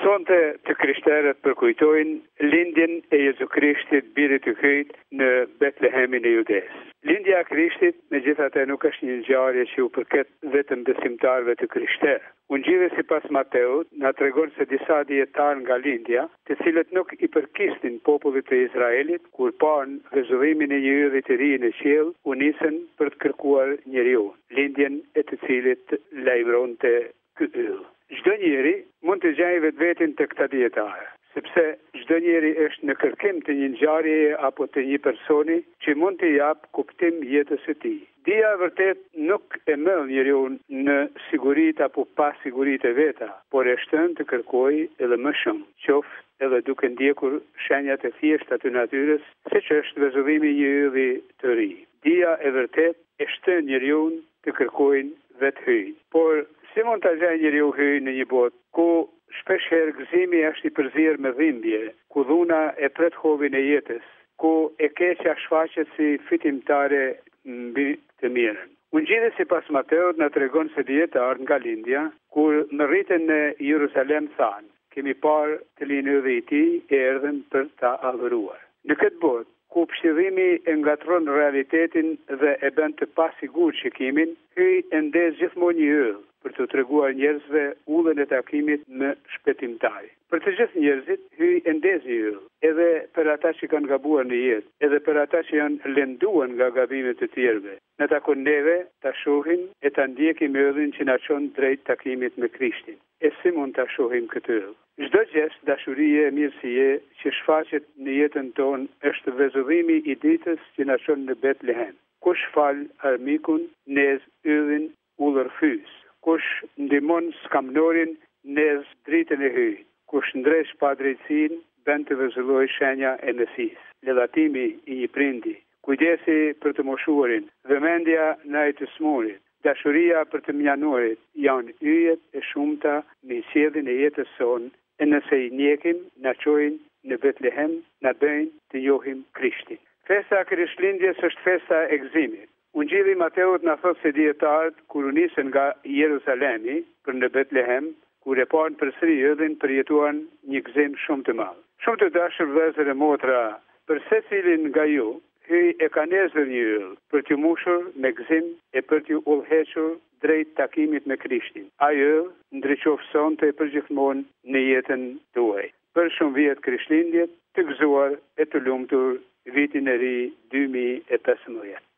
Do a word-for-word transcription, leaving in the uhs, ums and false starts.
Sonte të krishterët përkujtojnë lindjen e Jezu Krishtit, birit të hyjt në Betlehemin e Judes. Lindja e Krishtit, megjithatë, nuk është një ngjarje që u përket vetëm besimtarëve të krishterë. Ungjilli sipas Mateut na tregon se disa dietarë nga lindja, të cilët nuk i përkisnin popullit të Izraelit, kur pan rrezullimin e një ylli të ri në qiell, u nisën për të kërkuar njeriu, lindjen e të cilit lajmëronte ky yll. Çdo njeri mund të gjejë vetvetin të këta dietarë, sepse çdo njeri është në kërkim të një ngjarjeje apo të një personi që mund të jap kuptim jetës së tij. Dia e vërtet nuk e mell njeriu në siguritë apo pa siguritë e veta, por e shtën të kërkojë edhe më shumë, qoftë edhe duke ndjekur shenjat e thjeshta të natyrës, siç është rrezullimi i një ylli të ri. Dia e vërtet e shtën njeriu të kërkojë vethyj. Por si mund të gjejë njeriu hyj në një botë ku shpesh herë gëzimi është i përzier me dhimbje, ku dhuna e pret hovin e jetës, ku e keqja shfaqet si fitimtare mbi të mirën. Ungjilli sipas Mateut na tregon se dietarët nga lindja, kur në rritën në Jeruzalem thanë, kemi parë të linë ylli i tij e erdhën për ta adhuruar. Në këtë botë, ku pëshillimi e ngatron realitetin dhe e bën të pasigurt shikimin, hyj e ndez gjithmonë një yll për të treguar njerëzve udhën e takimit me shpëtimtarin. Për të gjithë njerëzit, hyj e ndez një yll, edhe për ata që kanë gabuar në jetë, edhe për ata që janë lënduar nga gabimet e tjerëve. Në takon neve ta shohim e ta ndjekim yllin që na çon drejt takimit me Krishtin. E si mund ta shohim këtë yll? Çdo gest dashurie e mirësie që shfaqet në jetën tonë është vezullimi i ditës që na çon në Betlehem. Kush fal armikun, nez yllin ullërfys. Kush ndihmon skamnorin, nez dritën e hyjt. Kush ndresh padrejtësinë, bën të vezullojë shenja e Mesisë. Lëdhatimi i një prindi, kujdesi për të moshuarin, vëmendja ndaj të smurit, dashuria për të mjanuarit janë yjet e shumta në sjelljen e jetës sonë, e nëse i njekim, na çojnë në Betlehem, na bëjnë të njohim Krishtin. Festa e Krishtlindjes është festa e gëzimit. Ungjilli i Mateut na thotë se dietarët kur u nisën nga Jeruzalemi për në Betlehem, kur e pan përsëri yllin, përjetuan një gëzim shumë të madh. Shumë të dashur vëllezër e motra, për secilin nga ju, hyj e ka nesër një yll për t'ju mushur me gëzim e për t'ju udhëhequr drejt takimit me Krishtin. Ai yll ndriçofsonte përgjithmonë në jetën tuaj. Për shumë vjet Krishtlindjet, të gëzuar e të lumtur vitin e ri dy mijë e pesëmbëdhjetë.